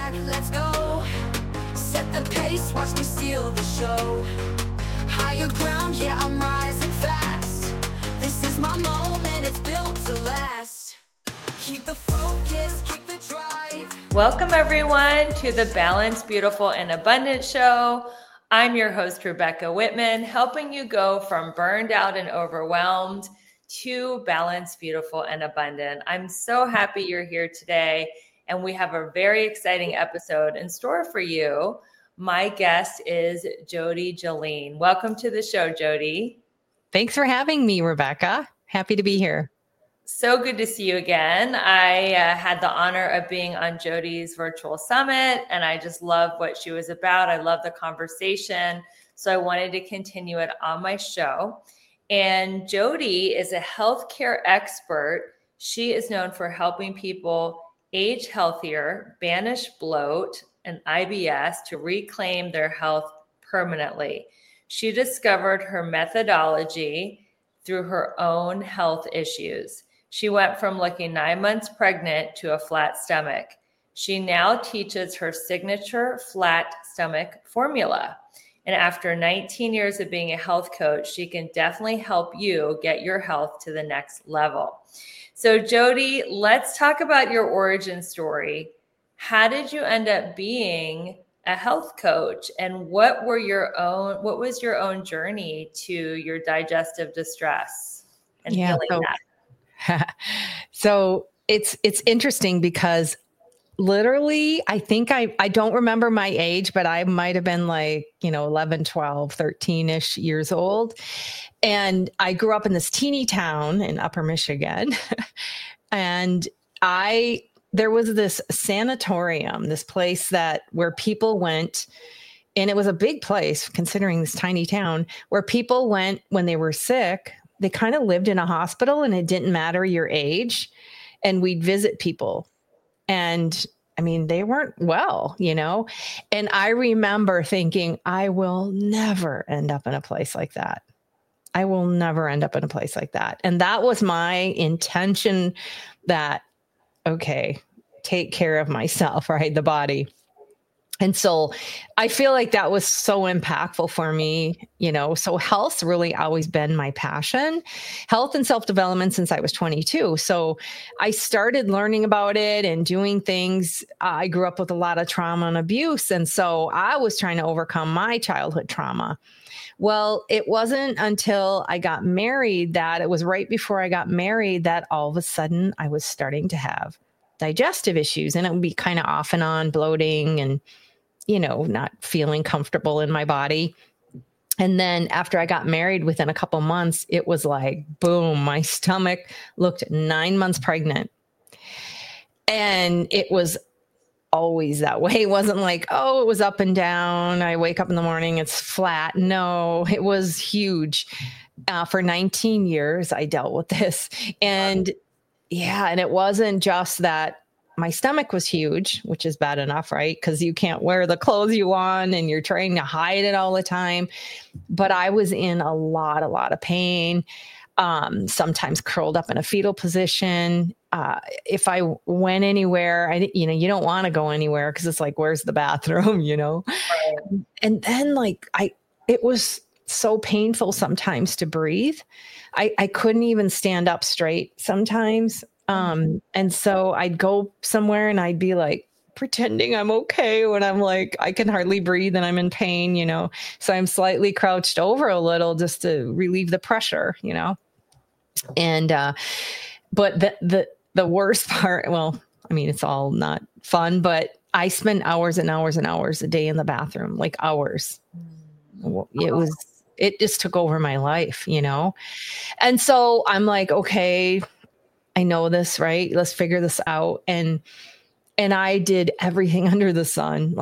back, let's go. Set the pace, watch me steal the show. Higher ground, yeah, I'm rising fast. This is my moment, it's built to last. Keep the focus, keep the drive. Welcome everyone to the Balanced, Beautiful, and Abundant Show. I'm your host, Rebecca Whitman, helping you go from burned out and overwhelmed to balanced, beautiful, and abundant. I'm so happy you're here today, and we have a very exciting episode in store for you. My guest is Jody Jolene. Welcome to the show, Jody. Thanks for having me, Rebecca. Happy to be here. So good to see you again. I had the honor of being on Jody's virtual summit, and I just love what she was about. I love the conversation. So I wanted to continue it on my show. And Jody is a healthcare expert. She is known for helping people age healthier, banish bloat and IBS to reclaim their health permanently. She discovered her methodology through her own health issues. She went from looking 9 months pregnant to a flat stomach. She now teaches her signature flat stomach formula. And after 19 years of being a health coach, she can definitely help you get your health to the next level. So Jody, let's talk about your origin story. How did you end up being a health coach, and what was your own journey to your digestive distress and healing that? So it's interesting because literally, I think I don't remember my age, but I might have been 11, 12, 13-ish years old. And I grew up in this teeny town in Upper Michigan. And there was this sanatorium, this place where people went, and it was a big place considering this tiny town, where people went when they were sick. They kind of lived in a hospital, and it didn't matter your age. And we'd visit people. And I mean, they weren't well, and I remember thinking, I will never end up in a place like that. I will never end up in a place like that. And that was my intention, that, okay, take care of myself, right? The body. And so I feel like that was so impactful for me, so health's really always been my passion, health and self-development since I was 22. So I started learning about it and doing things. I grew up with a lot of trauma and abuse. And so I was trying to overcome my childhood trauma. Well, it wasn't until I got married, that it was right before I got married, that all of a sudden I was starting to have digestive issues, and it would be kind of off and on, bloating and not feeling comfortable in my body. And then after I got married, within a couple months, it was like, boom, my stomach looked 9 months pregnant. And it was always that way. It wasn't like, it was up and down. I wake up in the morning, it's flat. No, it was huge. For 19 years, I dealt with this. And and it wasn't just that my stomach was huge, which is bad enough, right? Because you can't wear the clothes you want and you're trying to hide it all the time. But I was in a lot of pain, sometimes curled up in a fetal position. If I went anywhere, you don't want to go anywhere because it's like, where's the bathroom, Right. And then it was so painful sometimes to breathe. I couldn't even stand up straight sometimes. And so I'd go somewhere and I'd be like pretending I'm okay when I'm like, I can hardly breathe and I'm in pain, so I'm slightly crouched over a little just to relieve the pressure, and, but the worst part, well, I mean, it's all not fun, but I spend hours and hours and hours a day in the bathroom, like hours. It just took over my life, And so I'm like, okay, I know this, right? Let's figure this out. And I did everything under the sun,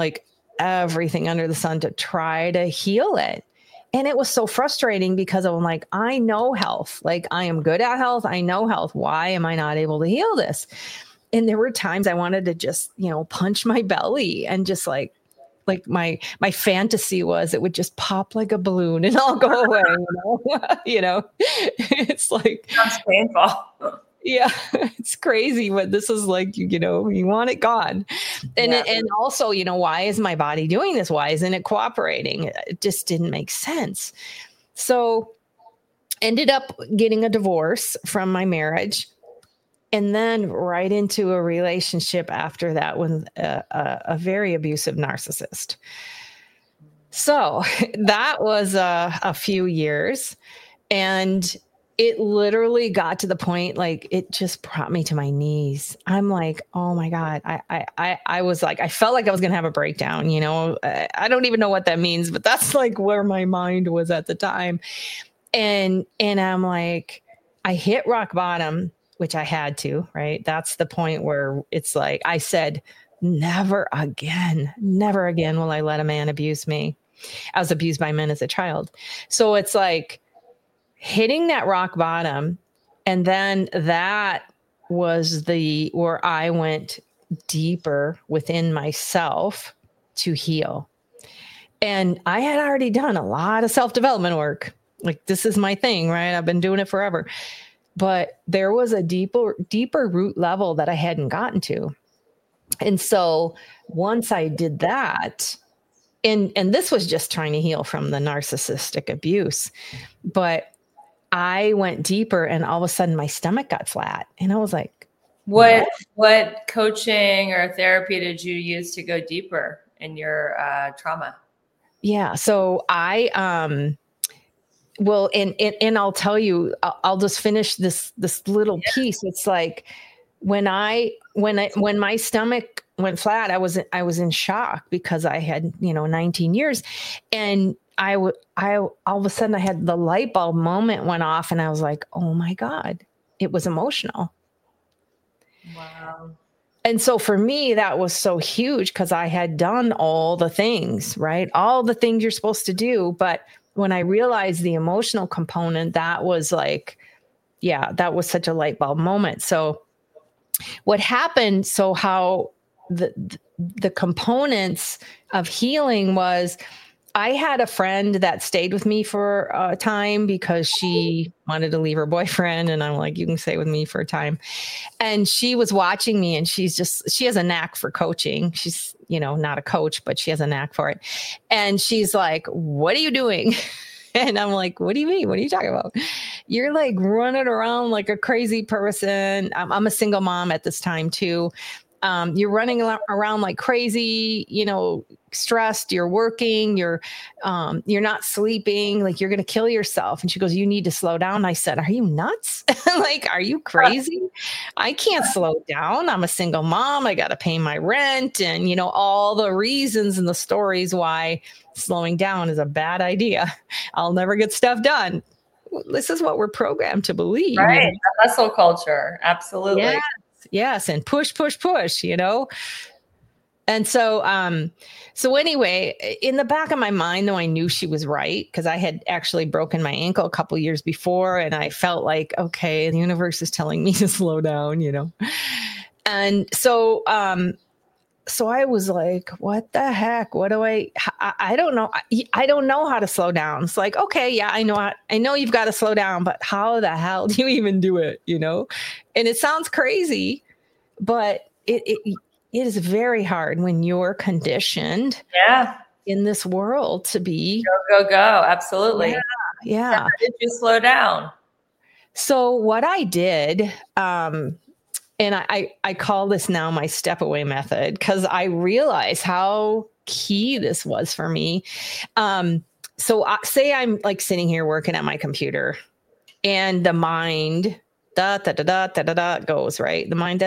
to try to heal it. And it was so frustrating because I'm like, I know health, I am good at health. I know health. Why am I not able to heal this? And there were times I wanted to just, punch my belly and just like my fantasy was it would just pop like a balloon and I'll go away, It's like, sounds painful. Yeah, it's crazy, but this is like, you want it gone. And and also, why is my body doing this? Why isn't it cooperating? It just didn't make sense. So ended up getting a divorce from my marriage, and then right into a relationship after that with a very abusive narcissist. So that was a few years, and it literally got to the point, like, it just brought me to my knees. I'm like, oh my God. I was like, I felt like I was going to have a breakdown, I don't even know what that means, but that's like where my mind was at the time. And I'm like, I hit rock bottom, which I had to, right? That's the point where it's like, I said, never again will I let a man abuse me. I was abused by men as a child. So it's like, hitting that rock bottom. And then that was where I went deeper within myself to heal. And I had already done a lot of self-development work. Like, this is my thing, right? I've been doing it forever. But there was a deeper root level that I hadn't gotten to. And so once I did that, and this was just trying to heal from the narcissistic abuse, but I went deeper, and all of a sudden my stomach got flat, and I was like, what coaching or therapy did you use to go deeper in your trauma? Yeah. So I, well, and I'll tell you, I'll just finish this little piece. It's like, when my stomach went flat, I was in shock, because I had, 19 years, and I all of a sudden I had the light bulb moment went off, and I was like, oh my God, it was emotional. Wow. And so for me, that was so huge, because I had done all the things, right? All the things you're supposed to do. But when I realized the emotional component, that was like, yeah, that was such a light bulb moment. So what happened, so how the components of healing was, I had a friend that stayed with me for a time because she wanted to leave her boyfriend. And I'm like, you can stay with me for a time. And she was watching me, and she has a knack for coaching. She's, not a coach, but she has a knack for it. And she's like, what are you doing? And I'm like, what do you mean? What are you talking about? You're like running around like a crazy person. I'm a single mom at this time too. You're running around like crazy, stressed, you're working, you're not sleeping, like you're going to kill yourself. And she goes, you need to slow down. I said, are you nuts? Like, are you crazy? I can't slow down. I'm a single mom. I got to pay my rent, and, all the reasons and the stories why slowing down is a bad idea. I'll never get stuff done. This is what we're programmed to believe. Right. The hustle culture. Absolutely. Yes. And push. And so, so anyway, in the back of my mind, though, I knew she was right, because I had actually broken my ankle a couple years before, and I felt like, okay, the universe is telling me to slow down, And so, so I was like, what the heck? What do I don't know. I don't know how to slow down. It's like, okay, yeah, I know you've got to slow down, but how the hell do you even do it? And it sounds crazy, but it is very hard when you're conditioned in this world to be go. Absolutely. Yeah. How did you slow down? So what I did, and I call this now my step away method, because I realize how key this was for me. So say I'm like sitting here working at my computer, and the mind goes, right? The mind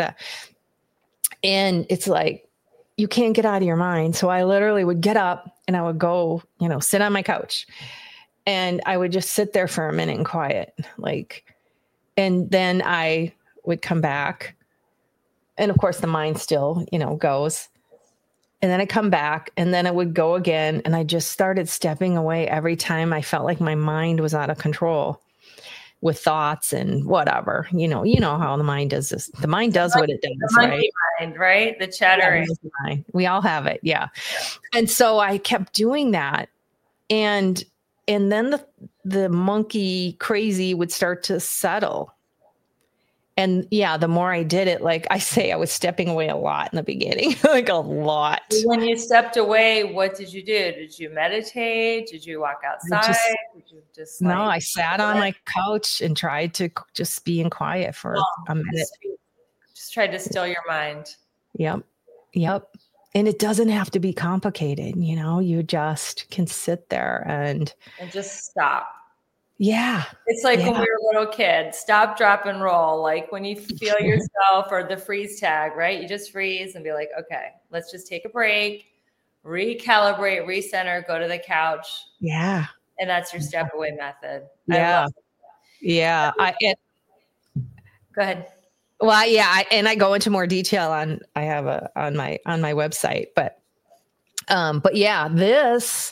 and it's like, you can't get out of your mind. So I literally would get up, and I would go, sit on my couch, and I would just sit there for a minute and quiet, and then I would come back, and of course the mind still, goes, and then I come back, and then it would go again. And I just started stepping away every time I felt like my mind was out of control with thoughts and whatever, how the mind does this. The mind does what it does, right? Mind, right? The chattering. Yeah, we all have it. Yeah. And so I kept doing that. And then the monkey crazy would start to settle. And yeah, the more I did it, like I say, I was stepping away a lot in the beginning, like a lot. When you stepped away, what did you do? Did you meditate? Did you walk outside? Did you just no, I sat on my couch and tried to just be in quiet for a minute. Just tried to still your mind. Yep. And it doesn't have to be complicated. You just can sit there and just stop. Yeah. It's like when we were little kids, stop, drop, and roll. Like when you feel yourself or the freeze tag, right? You just freeze and be like, okay, let's just take a break, recalibrate, recenter, go to the couch. Yeah. And that's your step away method. Yeah. Yeah. Go ahead. Well, yeah. I go into more detail on my website, but yeah, this,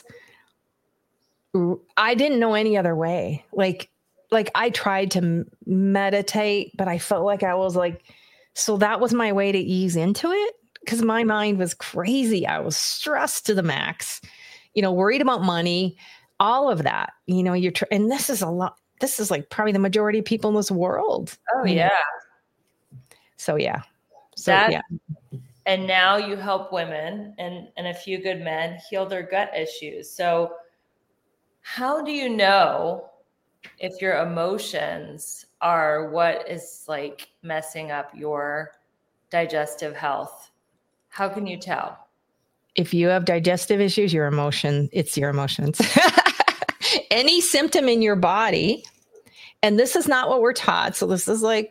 I didn't know any other way. Like I tried to meditate, but I felt like I was like, so that was my way to ease into it because my mind was crazy. I was stressed to the max, worried about money, all of that, and this is a lot. This is like probably the majority of people in this world. Oh, yeah. So, yeah. And now you help women and a few good men heal their gut issues. So how do you know if your emotions are what is like messing up your digestive health? How can you tell? If you have digestive issues, it's your emotions. Any symptom in your body, and this is not what we're taught. So this is like,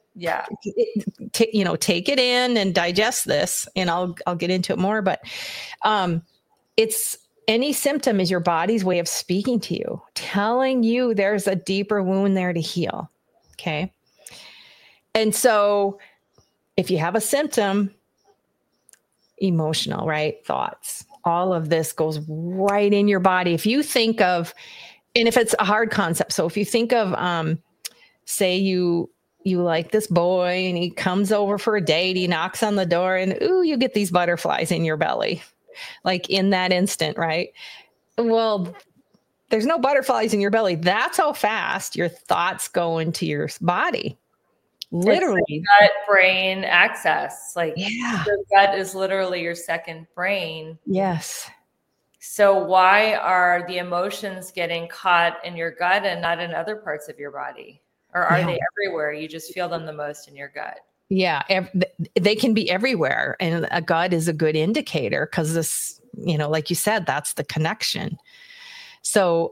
take it in and digest this, and I'll get into it more. But it's any symptom is your body's way of speaking to you, telling you there's a deeper wound there to heal. Okay. And so if you have a symptom, emotional, right? Thoughts, all of this goes right in your body. If you think of, and if it's a hard concept, so if you think of, say you like this boy and he comes over for a date, he knocks on the door and you get these butterflies in your belly, like in that instant, right? Well, there's no butterflies in your belly. That's how fast your thoughts go into your body. Literally. It's like gut brain access. Like your gut is literally your second brain. Yes. So why are the emotions getting caught in your gut and not in other parts of your body? Or are they everywhere? You just feel them the most in your gut. Yeah, they can be everywhere. And a gut is a good indicator because this, like you said, that's the connection. So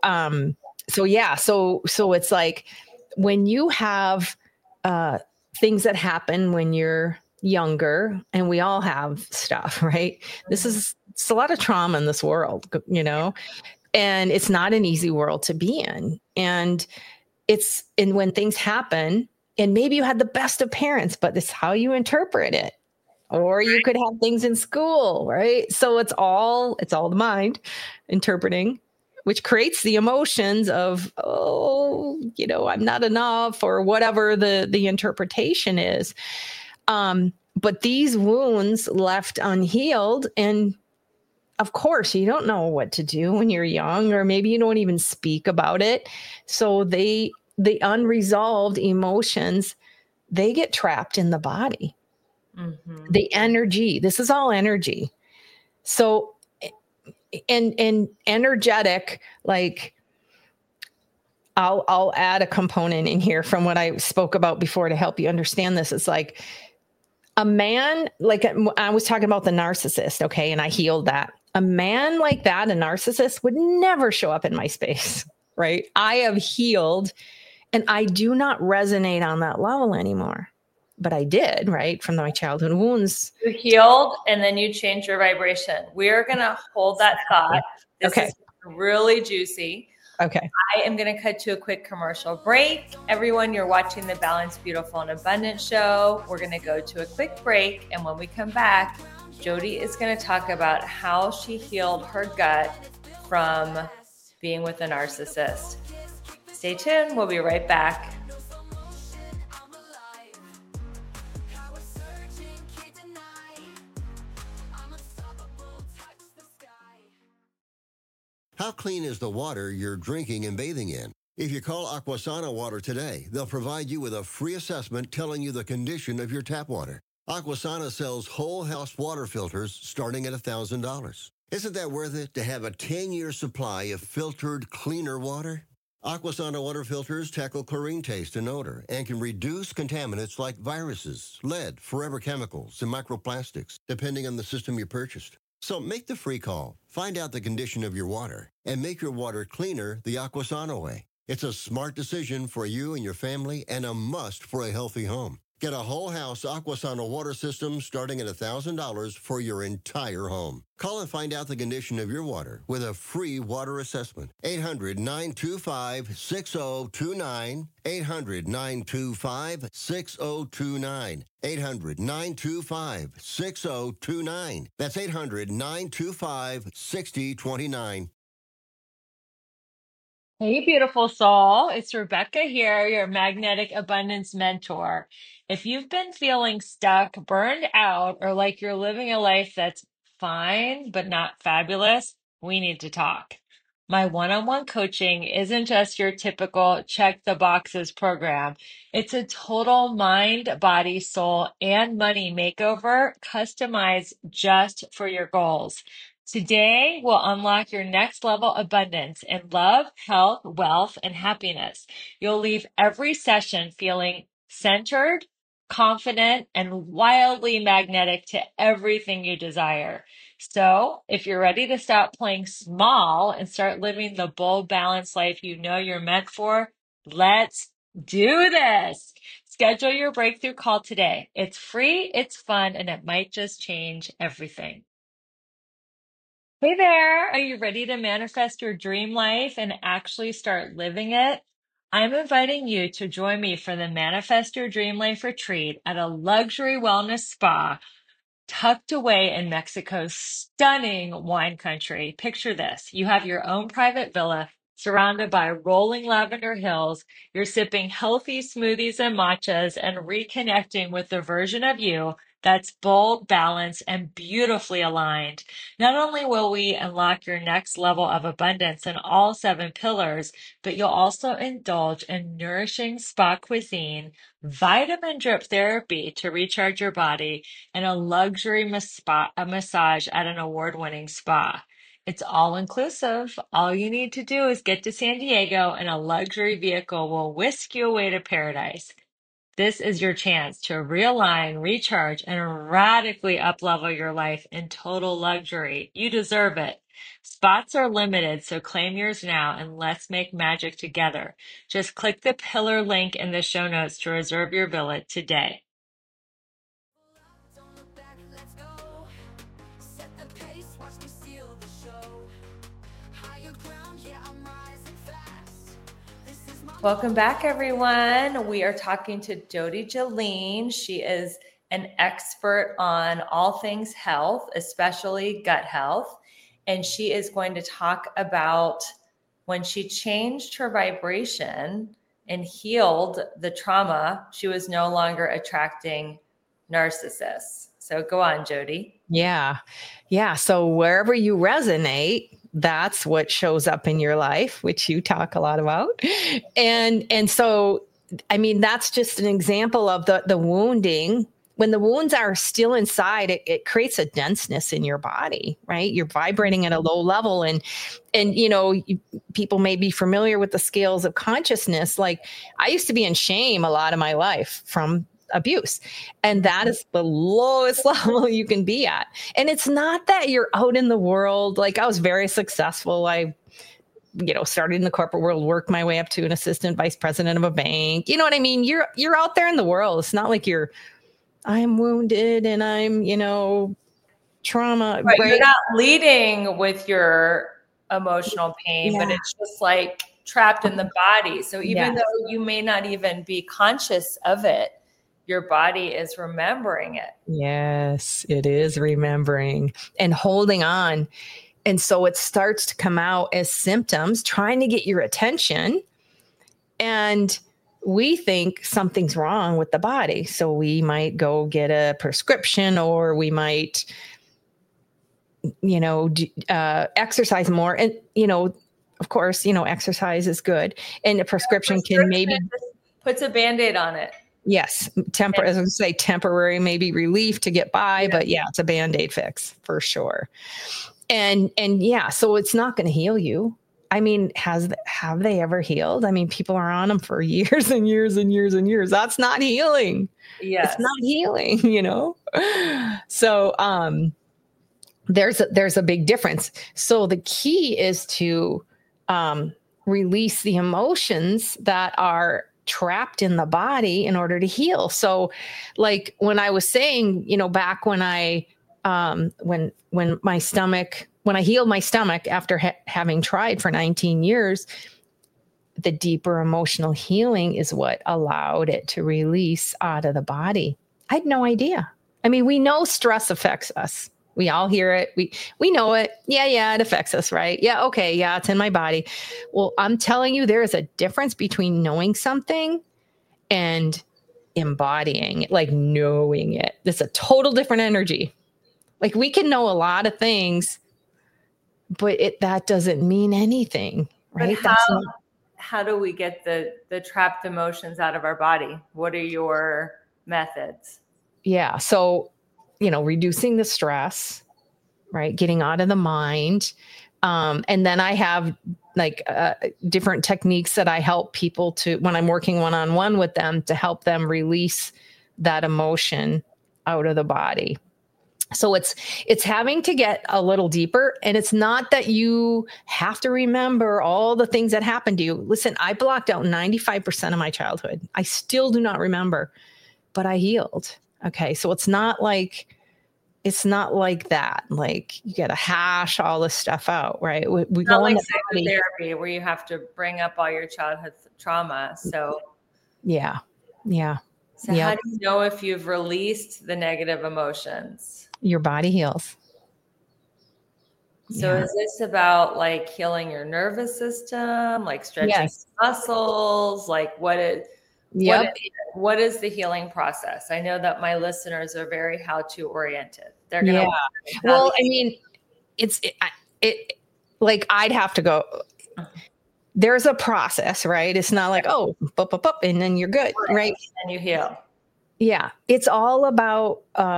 it's like when you have things that happen when you're younger, and we all have stuff, right? It's a lot of trauma in this world, and it's not an easy world to be in. And when things happen, and maybe you had the best of parents, but it's how you interpret it. Or you could have things in school, right? So it's all the mind interpreting, which creates the emotions of, I'm not enough, or whatever the interpretation is. But these wounds left unhealed, and of course, you don't know what to do when you're young, or maybe you don't even speak about it. So the unresolved emotions, they get trapped in the body. Mm-hmm. The energy, this is all energy. So, and energetic, like I'll add a component in here from what I spoke about before to help you understand this. It's like a man, like I was talking about the narcissist. Okay. And I healed that. A man like that, a narcissist, would never show up in my space, right? I have healed, and I do not resonate on that level anymore. But I did, right? From my childhood wounds. You healed, and then you changed your vibration. We are going to hold that thought. This is really juicy. Okay. I am going to cut to a quick commercial break. Everyone, you're watching the Balanced, Beautiful, and Abundant show. We're going to go to a quick break. And when we come back, Jody is going to talk about how she healed her gut from being with a narcissist. Stay tuned. We'll be right back. How clean is the water you're drinking and bathing in? If you call Aquasana Water today, they'll provide you with a free assessment telling you the condition of your tap water. Aquasana sells whole house water filters starting at $1,000. Isn't that worth it to have a 10-year supply of filtered, cleaner water? Aquasana water filters tackle chlorine taste and odor and can reduce contaminants like viruses, lead, forever chemicals, and microplastics, depending on the system you purchased. So make the free call, find out the condition of your water, and make your water cleaner the Aquasana way. It's a smart decision for you and your family and a must for a healthy home. Get a whole house Aquasana water system starting at $1,000 for your entire home. Call and find out the condition of your water with a free water assessment. 800-925-6029. 800-925-6029. 800-925-6029. That's 800-925-6029. Hey, beautiful soul. It's Rebecca here, your magnetic abundance mentor. If you've been feeling stuck, burned out, or like you're living a life that's fine but not fabulous, we need to talk. My one-on-one coaching isn't just your typical check the boxes program. It's a total mind, body, soul, and money makeover customized just for your goals. Today, we'll unlock your next level abundance in love, health, wealth, and happiness. You'll leave every session feeling centered, confident, and wildly magnetic to everything you desire. So, if you're ready to stop playing small and start living the bold, balanced life you know you're meant for, let's do this. Schedule your breakthrough call today. It's free, it's fun, and it might just change everything. Hey there, are you ready to manifest your dream life and actually start living it? I'm inviting you to join me for the Manifest Your Dream Life retreat at a luxury wellness spa tucked away in Mexico's stunning wine country. Picture this. You have your own private villa surrounded by rolling lavender hills. You're sipping healthy smoothies and matchas and reconnecting with the version of you that's bold, balanced, and beautifully aligned. Not only will we unlock your next level of abundance in all 7 pillars, but you'll also indulge in nourishing spa cuisine, vitamin drip therapy to recharge your body, and a luxury massage at an award-winning spa. It's all inclusive. All you need to do is get to San Diego and a luxury vehicle will whisk you away to paradise. This is your chance to realign, recharge, and radically uplevel your life in total luxury. You deserve it. Spots are limited, so claim yours now and let's make magic together. Just click the pillar link in the show notes to reserve your villa today. Don't look back, let's go. Set the pace, watch me steal the show. Higher ground, yeah, I'm rising fast. This is my Welcome back, everyone. We are talking to Jody Jolene. She is an expert on all things health, especially gut health. And she is going to talk about when she changed her vibration and healed the trauma, she was no longer attracting narcissists. So go on, Jody. Yeah. Yeah. So wherever you resonate, that's what shows up in your life, which you talk a lot about. And so, I mean, that's just an example of the wounding. When the wounds are still inside, it creates a denseness in your body, right? You're vibrating at a low level. And you know, people may be familiar with the scales of consciousness. Like I used to be in shame a lot of my life from abuse. And that is the lowest level you can be at. And it's not that you're out in the world. Like I was very successful. I started in the corporate world, worked my way up to an assistant vice president of a bank. You know what I mean? You're out there in the world. It's not like I'm wounded and I'm, trauma. Right. You're not leading with your emotional pain, but it's just like trapped in the body. So even though you may not even be conscious of it, your body is remembering it. Yes, it is remembering and holding on. And so it starts to come out as symptoms, trying to get your attention. And we think something's wrong with the body. So we might go get a prescription, or we might, exercise more. And, of course, exercise is good, and a prescription can maybe puts a Band-Aid on it. Yes. As I say, temporary, maybe relief to get by, but yeah, it's a Band-Aid fix for sure. And yeah, so it's not going to heal you. I mean, have they ever healed? I mean, people are on them for years and years and years and years. That's not healing. Yes. It's not healing, So, there's a big difference. So the key is to, release the emotions that are trapped in the body in order to heal. So like when I was saying, back when I, when I healed my stomach after having tried for 19 years, the deeper emotional healing is what allowed it to release out of the body. I had no idea. I mean, we know stress affects us. We all hear it. We know it. Yeah, it affects us, right? Yeah, okay, yeah, it's in my body. Well, I'm telling you, there is a difference between knowing something and embodying it, like knowing it. It's a total different energy. Like we can know a lot of things, but that doesn't mean anything, right? How do we get the trapped emotions out of our body? What are your methods? Yeah. So, reducing the stress, right? Getting out of the mind. And then I have different techniques that I help people to, when I'm working one-on-one with them, to help them release that emotion out of the body. So it's having to get a little deeper, and it's not that you have to remember all the things that happened to you. Listen, I blocked out 95% of my childhood. I still do not remember, but I healed. Okay. So it's not like that. Like you got to hash all this stuff out, right? We go like psychotherapy where you have to bring up all your childhood trauma. So yeah. So how do you know if you've released the negative emotions? Your body heals. So is this about like healing your nervous system, like stretching muscles? Like what is the healing process? I know that my listeners are very how-to oriented. They're going to well, I mean, it like I'd have to go. There's a process, right? It's not like, oh, and then you're good, right? And you heal. Yeah. It's all about,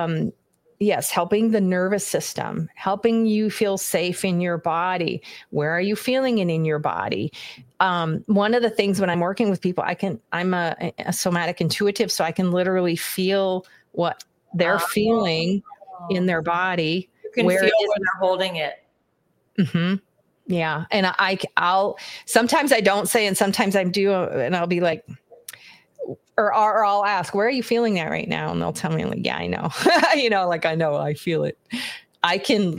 helping the nervous system, helping you feel safe in your body. Where are you feeling it in your body? One of the things when I'm working with people, I'm a somatic intuitive, so I can literally feel what they're feeling in their body. You can feel when they're holding it. Mm-hmm. Yeah. And I'll sometimes I don't say, and sometimes I do, and I'll be like, or I'll ask, where are you feeling that right now? And they'll tell me, like, yeah, I know, I know, I feel it. I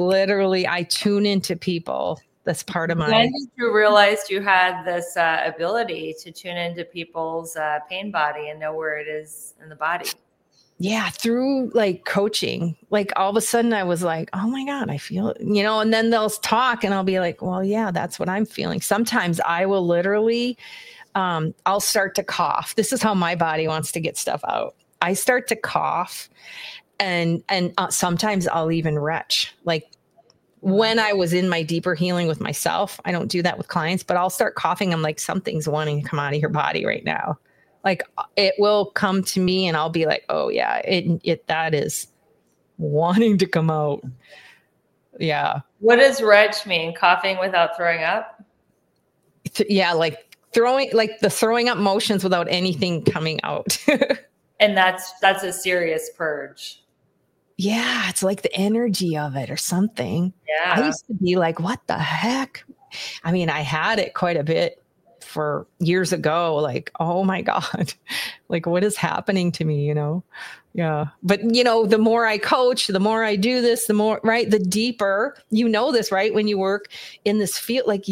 tune into people. That's part of When did you realize you had this ability to tune into people's pain body and know where it is in the body? Yeah, through like coaching. Like all of a sudden I was like, oh my God, I feel it, and then they'll talk and I'll be like, well, yeah, that's what I'm feeling. Sometimes I will literally, I'll start to cough. This is how my body wants to get stuff out. I start to cough and sometimes I'll even retch. Like when I was in my deeper healing with myself, I don't do that with clients, but I'll start coughing. I'm like, something's wanting to come out of your body right now. Like it will come to me and I'll be like, oh yeah, that is wanting to come out. Yeah. What does retch mean? Coughing without throwing up? Yeah. Like the throwing up motions without anything coming out. And that's a serious purge. Yeah. It's like the energy of it or something. Yeah. I used to be like, what the heck? I mean, I had it quite a bit for years ago, like, oh my God, like what is happening to me, Yeah. But the more I coach, the more I do this, the more, right. The deeper, this, right. When you work in this field, like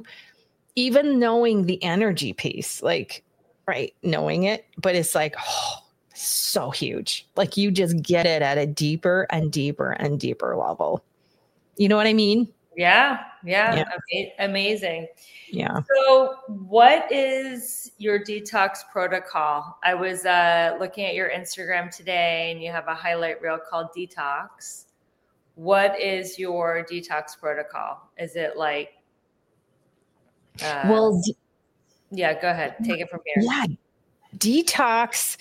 even knowing the energy piece, like, right. Knowing it, but it's like, oh, so huge. Like you just get it at a deeper and deeper and deeper level. You know what I mean? Yeah. Amazing. Yeah. So what is your detox protocol? I was looking at your Instagram today and you have a highlight reel called Detox. What is your detox protocol? Is it like Well, Yeah, go ahead. Take it from here. yeah, detox.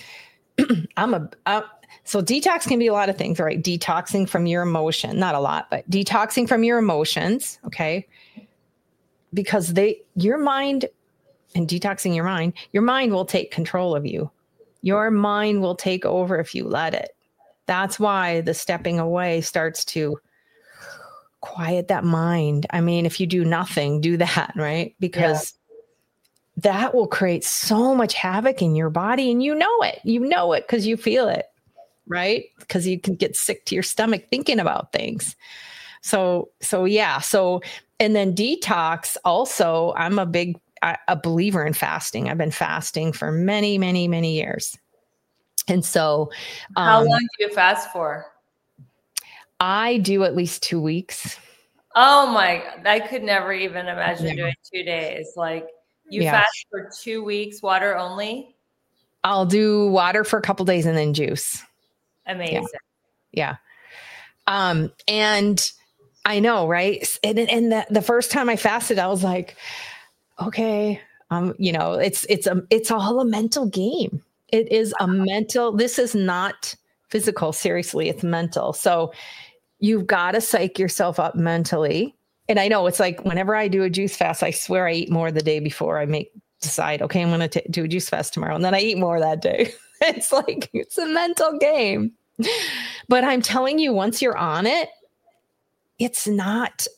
So detox can be a lot of things, right? Detoxing from your emotion, not a lot, but detoxing from your emotions. Okay. Because your mind and detoxing your mind will take control of you. Your mind will take over if you let it. That's why the stepping away starts to quiet that mind. I mean, if you do nothing, do that, right? Because that will create so much havoc in your body, and you know it because you feel it, right? Because you can get sick to your stomach thinking about things. So yeah. So, and then detox also, I'm a believer in fasting. I've been fasting for many, many, many years. And so, how long do you fast for? I do at least 2 weeks. Oh my, I could never even imagine doing 2 days. Like you fast for 2 weeks, water only? I'll do water for a couple days and then juice. Amazing. Yeah. And I know, right? And the first time I fasted, I was like, okay, it's all a mental game. It is a mental, this is not physical. Seriously, it's mental. So you've got to psych yourself up mentally. And I know it's like whenever I do a juice fast, I swear I eat more the day before I decide, okay, I'm going to do a juice fast tomorrow. And then I eat more that day. It's like, it's a mental game. But I'm telling you, once you're on it, it's not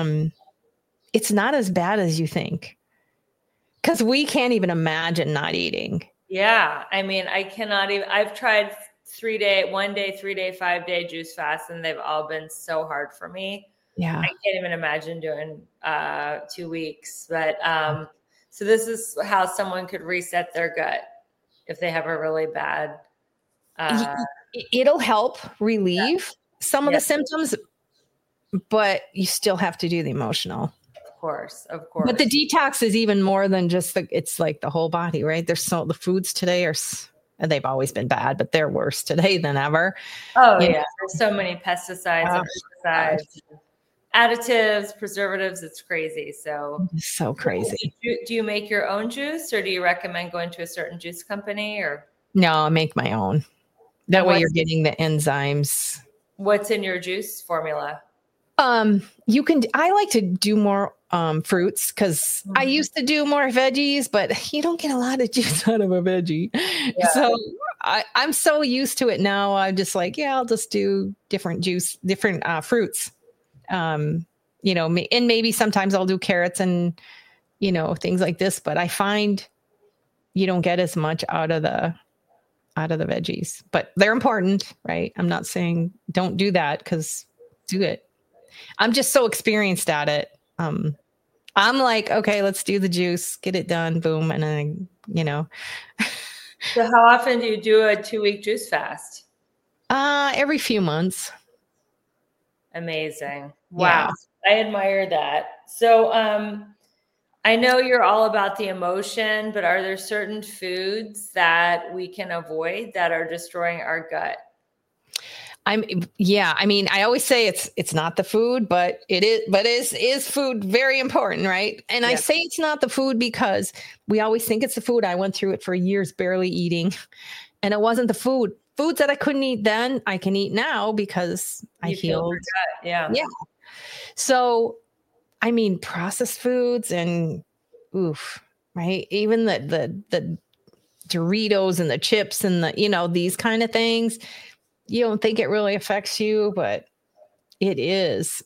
as bad as you think. Because we can't even imagine not eating. Yeah. I mean, I cannot even, I've tried 1 day, 3 day, 5 day juice fasts, and they've all been so hard for me. Yeah. I can't even imagine doing 2 weeks. But so this is how someone could reset their gut if they have a really bad. It'll help relieve some of the symptoms, but you still have to do the emotional. Of course. But the detox is even more than just it's like the whole body, right? The foods today they've always been bad, but they're worse today than ever. Oh yeah. There's so many pesticides and herbicides, additives, preservatives. It's crazy. So crazy. Do you make your own juice, or do you recommend going to a certain juice company? Or no, I make my own. That way you're getting the enzymes. What's in your juice formula? I like to do more fruits because I used to do more veggies, but you don't get a lot of juice out of a veggie. Yeah. So I'm so used to it now. I'm just like, I'll just do different fruits. And maybe sometimes I'll do carrots and, things like this, but I find you don't get as much out of the veggies, but they're important, right? I'm not saying don't do that, because do it. I'm just so experienced at it. I'm like, okay, let's do the juice, get it done, boom. And then, So how often do you do a 2-week juice fast? Every few months. Amazing. Wow. Yeah. I admire that. So, I know you're all about the emotion, but are there certain foods that we can avoid that are destroying our gut? I mean, I always say it's not the food, but it is. But is food very important, right? And I say it's not the food because we always think it's the food. I went through it for years, barely eating, and it wasn't the food. Foods that I couldn't eat then, I can eat now because I healed. Yeah. So, I mean, processed foods and right? Even the Doritos and the chips and these kind of things. You don't think it really affects you, but it is.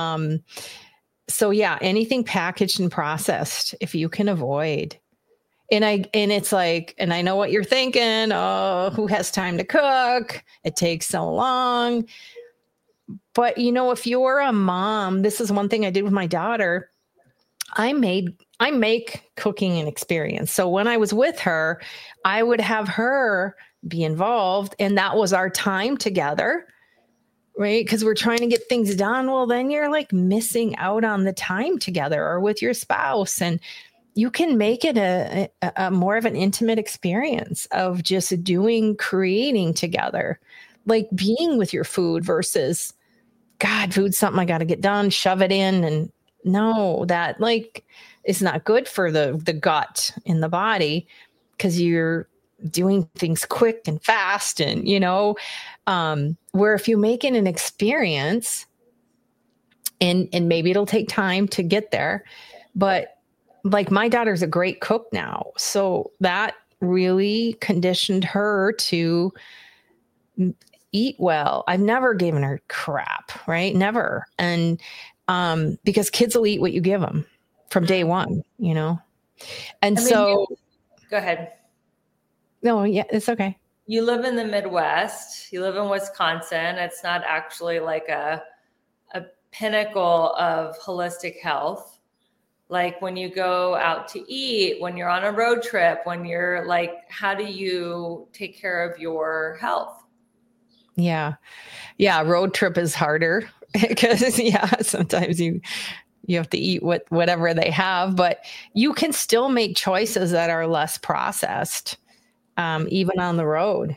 So anything packaged and processed, if you can avoid. And it's like, and I know what you're thinking. Oh, who has time to cook? It takes so long. But if you're a mom, this is one thing I did with my daughter. I make cooking an experience. So when I was with her, I would have her be involved, and that was our time together, right? Because we're trying to get things done. Well, then you're like missing out on the time together or with your spouse, and you can make it a more of an intimate experience of just creating together, like being with your food versus, God, food's something I got to get done, shove it in, and No, that like is not good for the gut in the body because you're doing things quick and fast and, where if you make it an experience and maybe it'll take time to get there, but like my daughter's a great cook now. So that really conditioned her to eat well. I've never given her crap, right? Never. And because kids will eat what you give them from day one, And go ahead. No, yeah, it's okay. You live in the Midwest. You live in Wisconsin. It's not actually like a pinnacle of holistic health. Like when you go out to eat, when you're on a road trip, when you're like, how do you take care of your health? Yeah. Yeah. Road trip is harder because sometimes you have to eat whatever they have, but you can still make choices that are less processed, even on the road,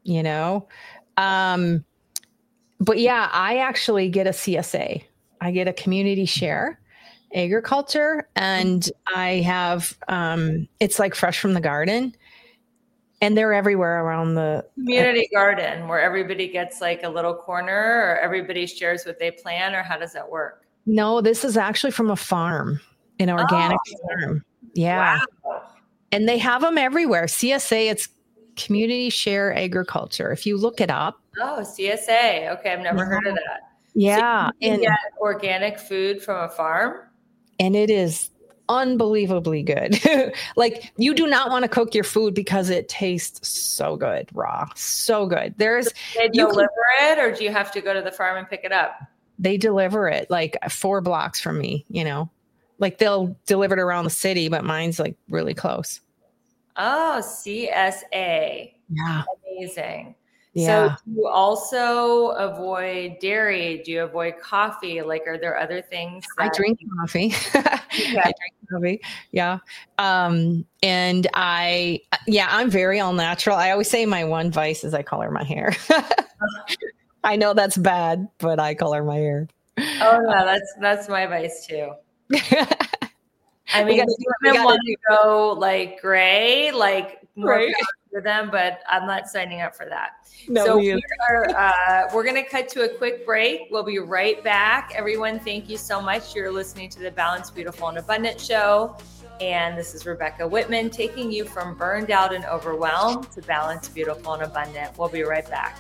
but yeah, I actually get a CSA. I get a community share agriculture, and I have, it's like fresh from the garden, and they're everywhere around the community garden where everybody gets like a little corner or everybody shares what they plant, or how does that work? No, this is actually from a farm, an organic farm. Yeah. Wow. And they have them everywhere. CSA, it's community share agriculture. If you look it up. Oh, CSA. Okay. I've never heard of that. Yeah. So you can get organic food from a farm. And it is unbelievably good. Like you do not want to cook your food because it tastes so good raw. So good. They deliver it, or do you have to go to the farm and pick it up? They deliver it like 4 blocks from me, like they'll deliver it around the city, but mine's like really close. Oh, CSA. Yeah. Amazing. Yeah. So do you also avoid dairy? Do you avoid coffee? Like, are there other things? I drink coffee. I drink coffee. Yeah. And I'm very all natural. I always say my one vice is I color my hair. I know that's bad, but I color my hair. Oh no, that's my vice too. I mean, women want to go like gray, like more for them, but I'm not signing up for that. No, so we're going to cut to a quick break. We'll be right back. Everyone, thank you so much. You're listening to the Balanced, Beautiful, and Abundant show. And this is Rebecca Whitman taking you from burned out and overwhelmed to balanced, beautiful, and abundant. We'll be right back.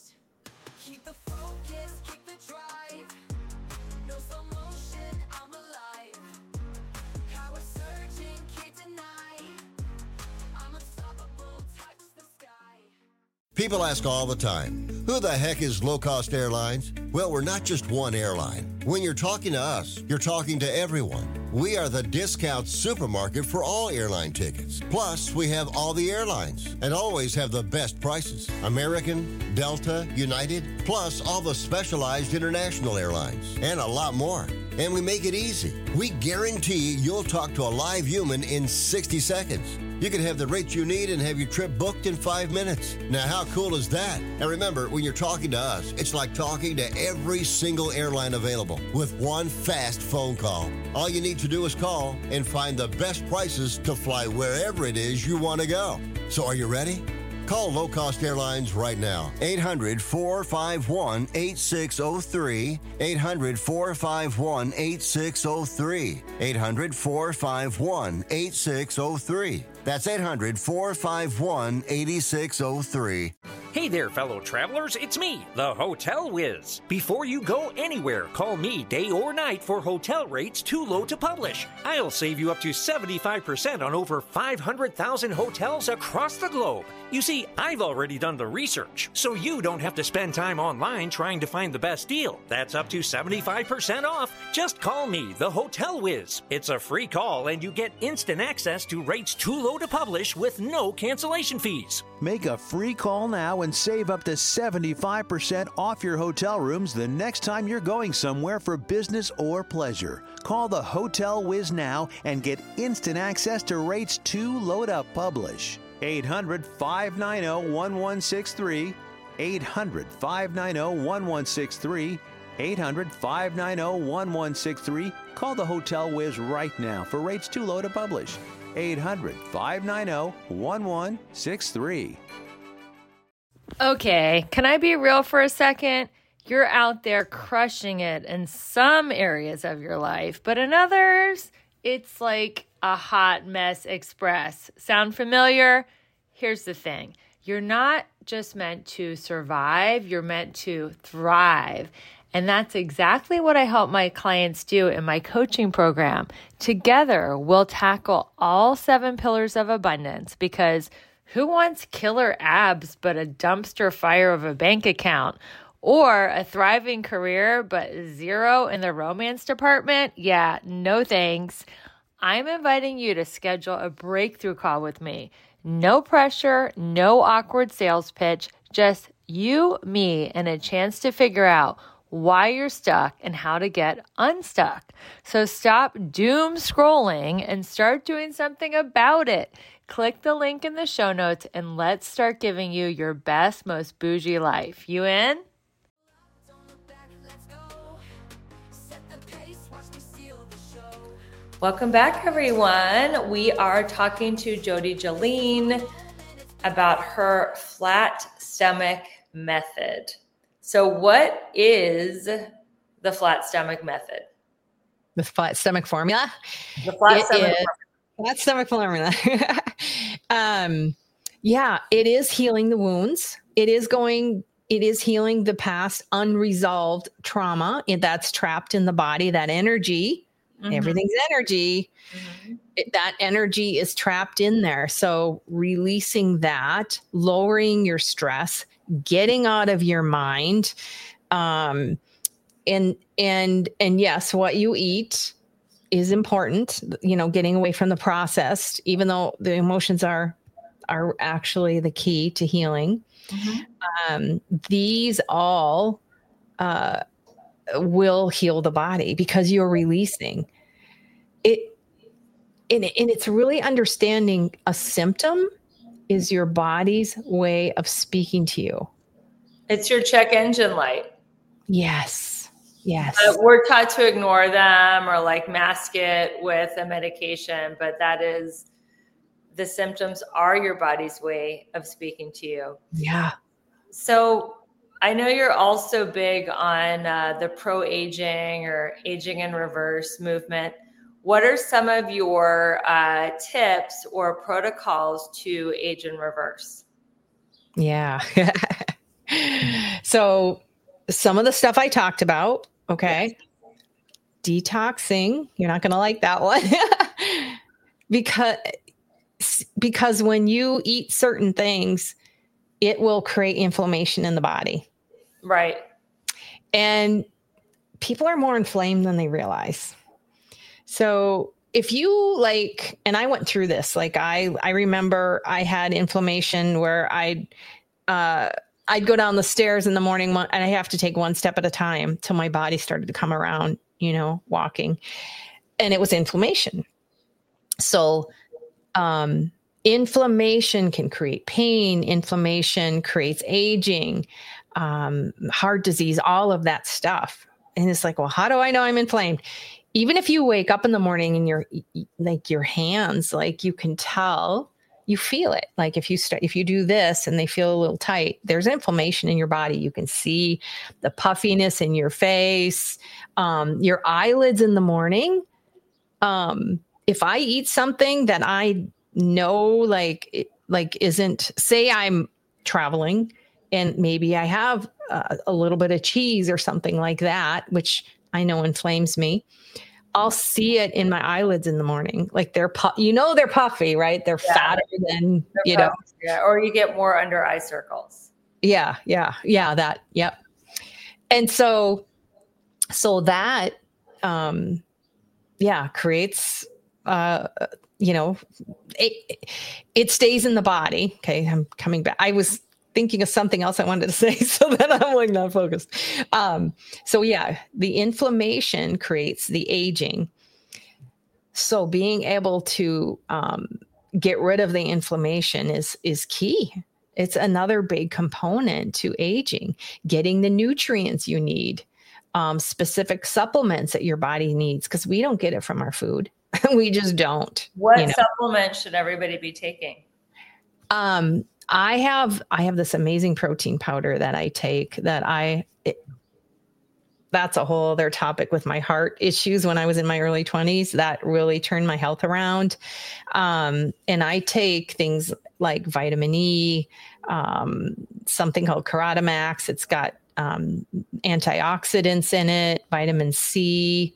People ask all the time, who the heck is Low Cost Airlines? Well, we're not just one airline. When you're talking to us, you're talking to everyone. We are the discount supermarket for all airline tickets. Plus, we have all the airlines and always have the best prices. American, Delta, United, plus all the specialized international airlines and a lot more. And we make it easy. We guarantee you'll talk to a live human in 60 seconds. You can have the rates you need and have your trip booked in 5 minutes. Now, how cool is that? And remember, when you're talking to us, it's like talking to every single airline available with one fast phone call. All you need to do is call and find the best prices to fly wherever it is you want to go. So are you ready? Call Low Cost Airlines right now. 800-451-8603. 800-451-8603. 800-451-8603. That's 800-451-8603. Hey there, fellow travelers. It's me, the Hotel Whiz. Before you go anywhere, call me day or night for hotel rates too low to publish. I'll save you up to 75% on over 500,000 hotels across the globe. You see, I've already done the research, so you don't have to spend time online trying to find the best deal. That's up to 75% off. Just call me, the Hotel Whiz. It's a free call, and you get instant access to rates too low to publish with no cancellation fees. Make a free call now and save up to 75% off your hotel rooms the next time you're going somewhere for business or pleasure. Call the Hotel Whiz now and get instant access to rates too low to publish. 800-590-1163. 800-590-1163. 800-590-1163. Call the Hotel Wiz right now for rates too low to publish. 800-590-1163. Okay, can I be real for a second? You're out there crushing it in some areas of your life, but in others, it's like a hot mess express. Sound familiar? Here's the thing. You're not just meant to survive, you're meant to thrive. And that's exactly what I help my clients do in my coaching program. Together, we'll tackle all 7 pillars of abundance, because who wants killer abs but a dumpster fire of a bank account? Or a thriving career but 0 in the romance department? Yeah, no thanks. I'm inviting you to schedule a breakthrough call with me. No pressure, no awkward sales pitch, just you, me, and a chance to figure out why you're stuck and how to get unstuck. So stop doom scrolling and start doing something about it. Click the link in the show notes and let's start giving you your best, most bougie life. You in? Don't look back, let's go. Set the pace, watch me steal the show. Welcome back, everyone. We are talking to Jody Jolene about her flat stomach method. So what is the flat stomach method? The flat stomach formula. The flat stomach formula. Flat stomach formula. Yeah, it is healing the wounds. It is healing the past unresolved trauma that's trapped in the body, that energy. Mm-hmm. Everything's energy. Mm-hmm. That energy is trapped in there. So releasing that, lowering your stress, getting out of your mind. And yes, what you eat is important, getting away from the processed, even though the emotions are actually the key to healing. Mm-hmm. These all will heal the body because you're releasing it. And it's really understanding a symptom is your body's way of speaking to you. It's your check engine light. Yes. We're taught to ignore them or mask it with a medication, but that is, the symptoms are your body's way of speaking to you. Yeah. So I know you're also big on the pro-aging or aging in reverse movement. What are some of your tips or protocols to age in reverse? Yeah. So some of the stuff I talked about, okay. Yes. Detoxing, you're not going to like that one. because when you eat certain things, it will create inflammation in the body. Right. And people are more inflamed than they realize. So if you and I went through this, I remember I had inflammation where I'd go down the stairs in the morning and I have to take one step at a time till my body started to come around, walking, and it was inflammation. So, inflammation can create pain. Inflammation creates aging, heart disease, all of that stuff. And it's well, how do I know I'm inflamed? Even if you wake up in the morning and your hands, you can tell, you feel it. If you do this and they feel a little tight, there's inflammation in your body. You can see the puffiness in your face, your eyelids in the morning. If I eat something that I know, isn't, say I'm traveling and maybe I have a little bit of cheese or something like that, which I know inflames me, I'll see it in my eyelids in the morning. They're puffy, right? They're fatter than, Yeah. Or you get more under eye circles. Yeah. That. Yep. And so that, creates, it stays in the body. Okay. I'm coming back. I was thinking of something else I wanted to say, so that I'm not focused. The inflammation creates the aging. So being able to get rid of the inflammation is key. It's another big component to aging, getting the nutrients you need. specific supplements that your body needs, because we don't get it from our food. We just don't. What supplements should everybody be taking? I have this amazing protein powder that I take that's a whole other topic with my heart issues when I was in my early 20s that really turned my health around. And I take things like vitamin E, something called Keratomax. It's got antioxidants in it, vitamin C,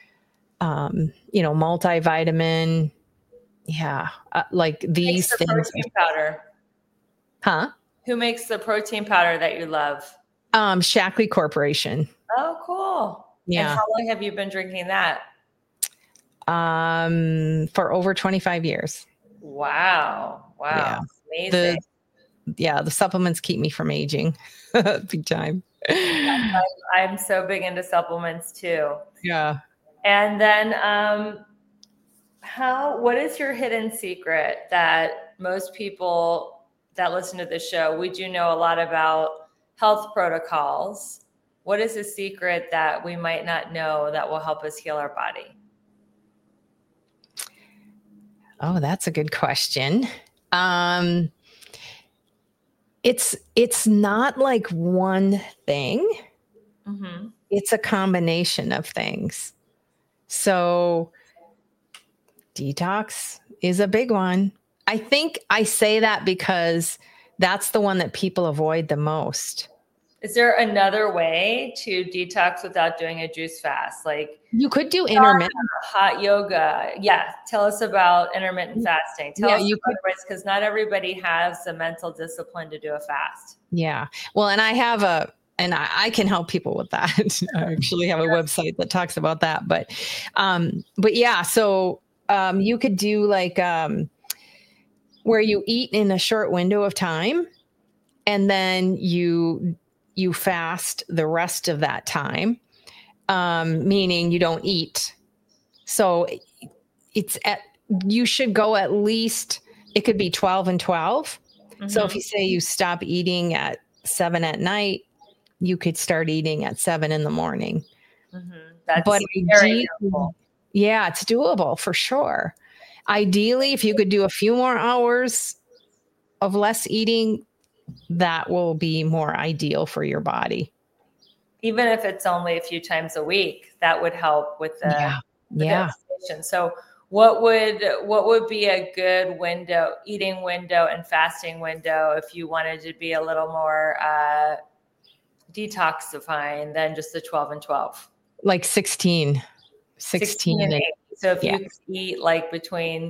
multivitamin. Yeah. Like these things. Protein powder. Huh? Who makes the protein powder that you love? Shaklee Corporation. Oh, cool. Yeah. And how long have you been drinking that? For over 25 years. Wow. Yeah. Amazing. The supplements keep me from aging. Big time. I'm so big into supplements too. Yeah. And then what is your hidden secret that most people that listen to the show, we do know a lot about health protocols. What is a secret that we might not know that will help us heal our body? Oh, that's a good question. It's not like one thing. Mm-hmm. It's a combination of things. So detox is a big one. I think I say that because that's the one that people avoid the most. Is there another way to detox without doing a juice fast? Like you could do intermittent hot yoga. Yeah. Tell us about intermittent fasting. Tell us because not everybody has the mental discipline to do a fast. Yeah. Well, and I can help people with that. I actually have a website that talks about that, but yeah, so you could do like where you eat in a short window of time and then you fast the rest of that time, meaning you don't eat. So you should go at least, it could be 12 and 12. Mm-hmm. So if you say you stop eating at 7 at night, you could start eating at 7 in the morning. Mm-hmm. That's very doable. Yeah, it's doable for sure. Ideally, if you could do a few more hours of less eating, that will be more ideal for your body. Even if it's only a few times a week, that would help with the devastation. So what would be a good eating window and fasting window if you wanted to be a little more detoxifying than just the 12 and 12? Like 16 and 8. So if you eat like between,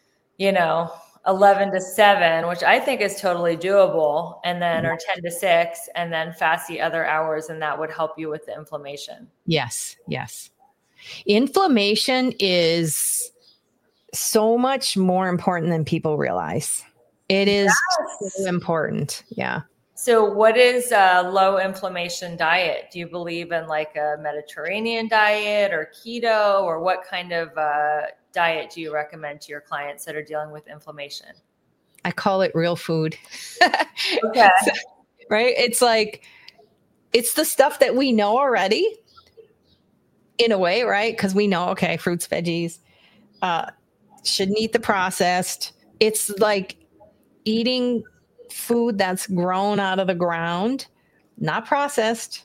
11 to 7, which I think is totally doable, and then or 10 to 6, and then fast the other hours, and that would help you with the inflammation. Yes. Inflammation is so much more important than people realize. It is so important. Yeah. So what is a low inflammation diet? Do you believe in like a Mediterranean diet or keto, or what kind of diet do you recommend to your clients that are dealing with inflammation? I call it real food. Okay. Right? It's like, it's the stuff that we know already in a way, right? Because we know, okay, fruits, veggies, shouldn't eat the processed. It's like eating food that's grown out of the ground, not processed.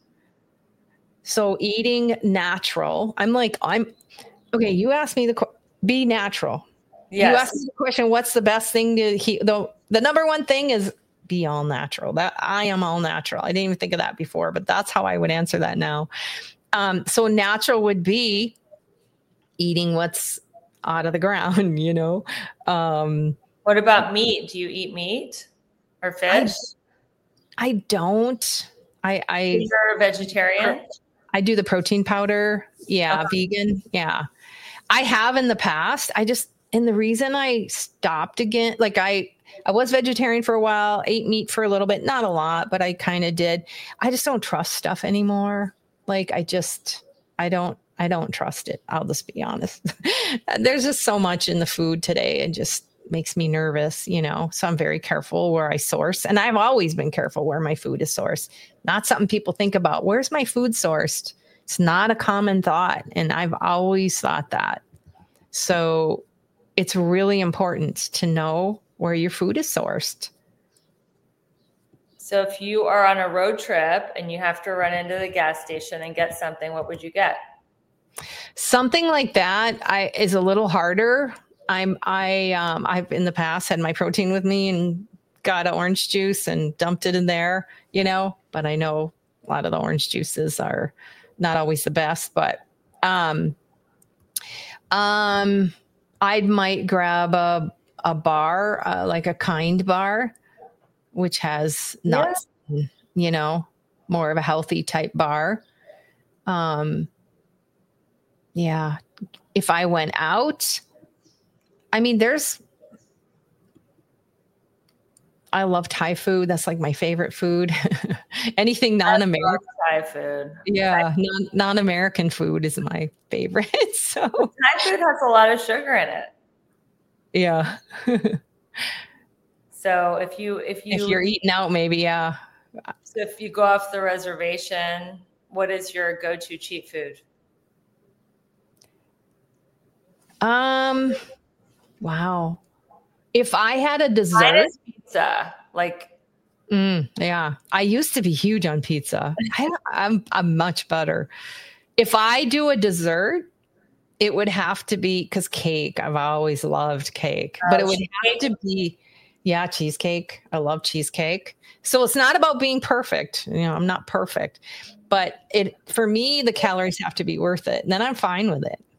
So eating natural. Okay, you asked me be natural. Yes. You asked me the question, what's the best thing to heal? The number one thing is be all natural. That I am all natural. I didn't even think of that before, but that's how I would answer that now. So natural would be eating what's out of the ground, What about meat? Do you eat meat or fish? I don't. You're a vegetarian? I do the protein powder. Yeah. Okay. Vegan. Yeah. I have in the past. And the reason I stopped again, like I was vegetarian for a while, ate meat for a little bit, not a lot, but I kind of did. I just don't trust stuff anymore. Like I don't trust it. I'll just be honest. There's just so much in the food today, and just makes me nervous, so I'm very careful where I source. And I've always been careful where my food is sourced. Not something people think about. Where's my food sourced? It's not a common thought. And I've always thought that. So it's really important to know where your food is sourced. So if you are on a road trip and you have to run into the gas station and get something, what would you get? Something like that is a little harder. I've in the past had my protein with me and got an orange juice and dumped it in there, but I know a lot of the orange juices are not always the best, but I might grab a bar, like a Kind bar, which has nuts, more of a healthy type bar. Yeah. If I went out, I love Thai food. That's like my favorite food. Anything non-American. Thai food. Yeah. Non-American food is my favorite. So Thai food has a lot of sugar in it. Yeah. So if you're eating out, maybe, yeah. So if you go off the reservation, what is your go-to cheap food? Wow. If I had a dessert, mine is pizza. Yeah. I used to be huge on pizza. I'm much better. If I do a dessert, it would have to be, because cake, I've always loved cake, but it would have to be, cheesecake. I love cheesecake. So it's not about being perfect. I'm not perfect, but for me, the calories have to be worth it. And then I'm fine with it,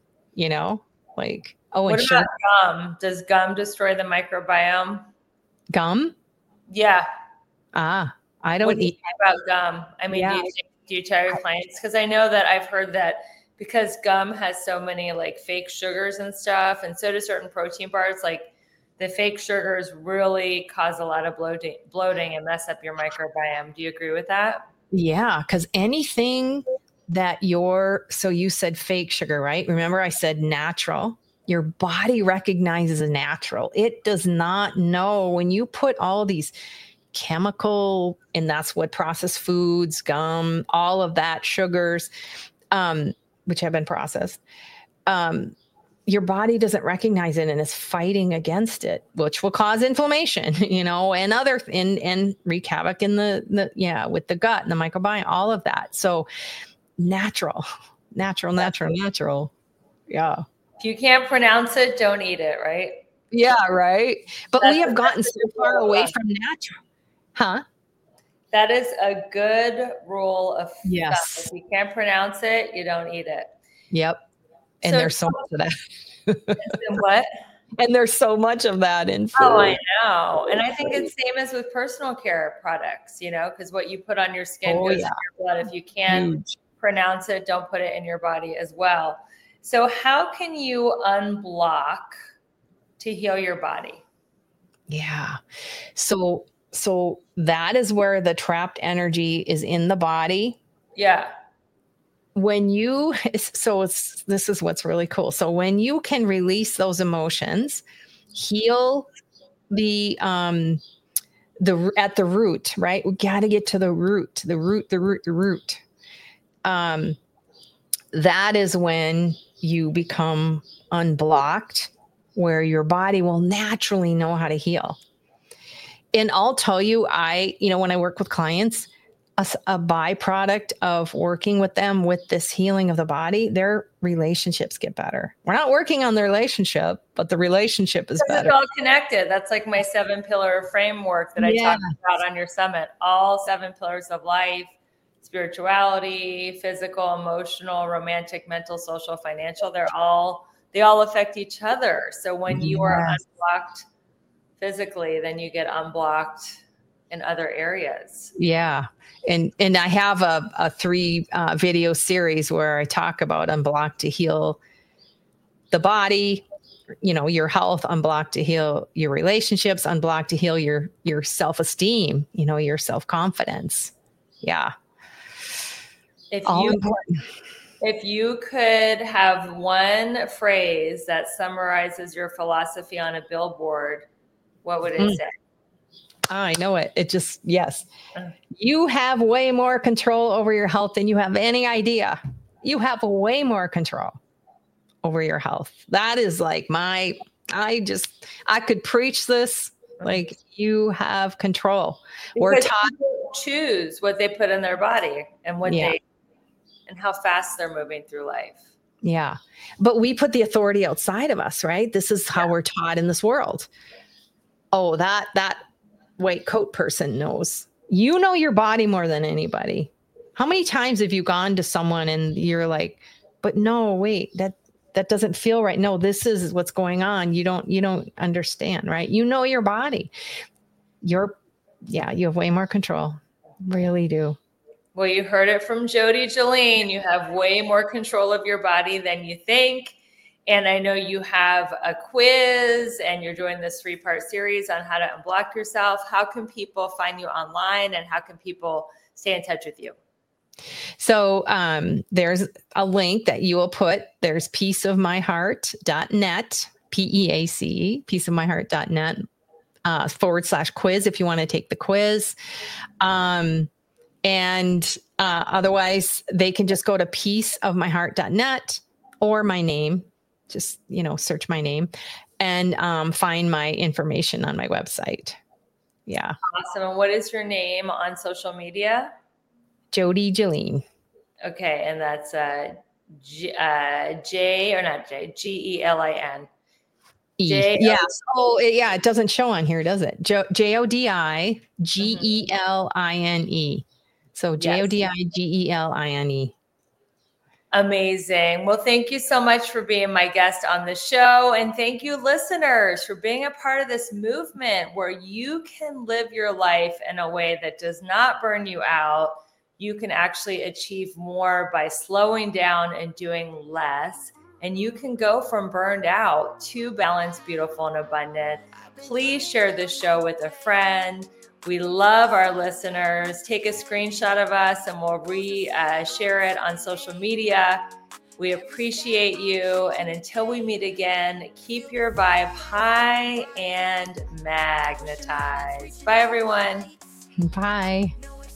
what about gum? Does gum destroy the microbiome? Gum? Yeah. I don't eat about gum. Do you tell your clients? Because I know that I've heard that because gum has so many fake sugars and stuff, and so do certain protein bars, the fake sugars really cause a lot of bloating and mess up your microbiome. Do you agree with that? Yeah, because anything that so you said fake sugar, right? Remember I said natural. Your body recognizes a natural. It does not know when you put all these chemical, and that's what processed foods, gum, all of that, sugars, which have been processed. Your body doesn't recognize it and is fighting against it, which will cause inflammation, and wreak havoc in with the gut and the microbiome, all of that. So natural. Yeah. If you can't pronounce it, don't eat it, right? Yeah, right. But we have gotten so far away from natural. Huh? That is a good rule of yes. thumb. If you can't pronounce it, you don't eat it. Yep. And there's so much of that. What? And there's so much of that in food. Oh, I know. And I think it's same as with personal care products, because what you put on your skin goes in your blood. If you can't pronounce it, don't put it in your body as well. So how can you unblock to heal your body? Yeah. So that is where the trapped energy is in the body. Yeah. This is what's really cool. So when you can release those emotions, heal at the root, right? We got to get to the root. That is when you become unblocked, where your body will naturally know how to heal. And I'll tell you, when I work with clients, a byproduct of working with them with this healing of the body, their relationships get better. We're not working on the relationship, but the relationship is better. It's all connected. That's like my 7-pillar framework that I talked about on your summit. All 7 pillars of life: spirituality, physical, emotional, romantic, mental, social, financial. They all affect each other. So when you are unblocked physically, then you get unblocked in other areas. Yeah. And I have a 3 video series where I talk about unblock to heal the body, your health, unblock to heal your relationships, unblock to heal your self-esteem, your self-confidence. Yeah. Important. If you could have one phrase that summarizes your philosophy on a billboard, what would it say? I know it. It just, yes. You have way more control over your health than you have any idea. You have way more control over your health. That is like I could preach this. Like, you have control. We're Because taught people choose what they put in their body and and how fast they're moving through life. Yeah. But we put the authority outside of us, right? This is how we're taught in this world. Oh, that white coat person knows. You know your body more than anybody. How many times have you gone to someone and you're like, but no, wait, that doesn't feel right. No, this is what's going on. You don't understand, right? You know your body. You have way more control. Really do. Well, you heard it from Jody Jolene. You have way more control of your body than you think. And I know you have a quiz and you're doing this 3-part series on how to unblock yourself. How can people find you online and how can people stay in touch with you? So there's a link that you will put. There's peaceofmyheart.net, PEACE, peaceofmyheart.net /quiz if you want to take the quiz. And otherwise, they can just go to peaceofmyheart.net or my name. Just, search my name and find my information on my website. Yeah. Awesome. And what is your name on social media? Jody Jolene. Okay. And that's Gelin. Yes. Oh, yeah. It doesn't show on here, does it? JODIGELINE. So JODIGELINE. Amazing. Well, thank you so much for being my guest on the show. And thank you, listeners, for being a part of this movement where you can live your life in a way that does not burn you out. You can actually achieve more by slowing down and doing less. And you can go from burned out to balanced, beautiful, and abundant. Please share this show with a friend. We love our listeners. Take a screenshot of us and we'll share it on social media. We appreciate you. And until we meet again, keep your vibe high and magnetized. Bye, everyone. Bye.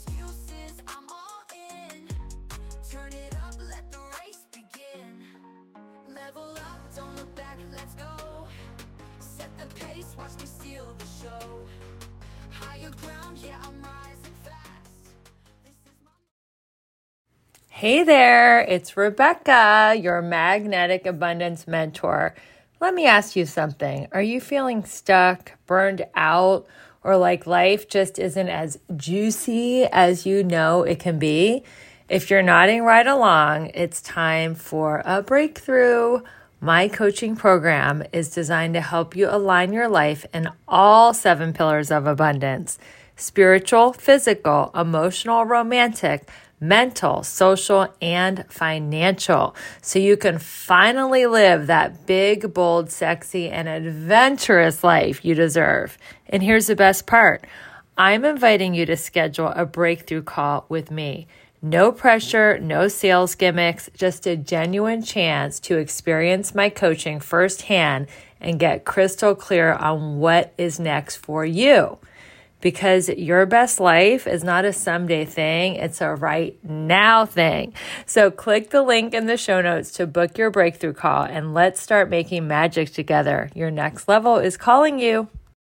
Hey there, it's Rebecca, your magnetic abundance mentor. Let me ask you something. Are you feeling stuck, burned out, or like life just isn't as juicy as you know it can be? If you're nodding right along, it's time for a breakthrough. My coaching program is designed to help you align your life in all 7 pillars of abundance: spiritual, physical, emotional, romantic, mental, social, and financial, so you can finally live that big, bold, sexy, and adventurous life you deserve. And here's the best part. I'm inviting you to schedule a breakthrough call with me. No pressure, no sales gimmicks, just a genuine chance to experience my coaching firsthand and get crystal clear on what is next for you. Because your best life is not a someday thing, it's a right now thing. So click the link in the show notes to book your breakthrough call and let's start making magic together. Your next level is calling you.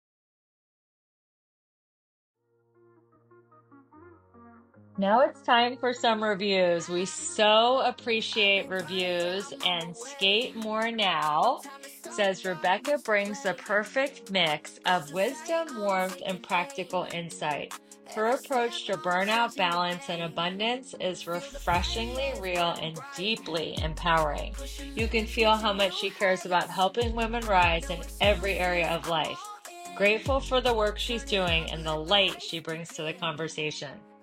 Now it's time for some reviews. We so appreciate reviews, and Skate More Now says Rebecca brings the perfect mix of wisdom, warmth, and practical insight. Her approach to burnout, balance, and abundance is refreshingly real and deeply empowering. You can feel how much she cares about helping women rise in every area of life. Grateful for the work she's doing and the light she brings to the conversation.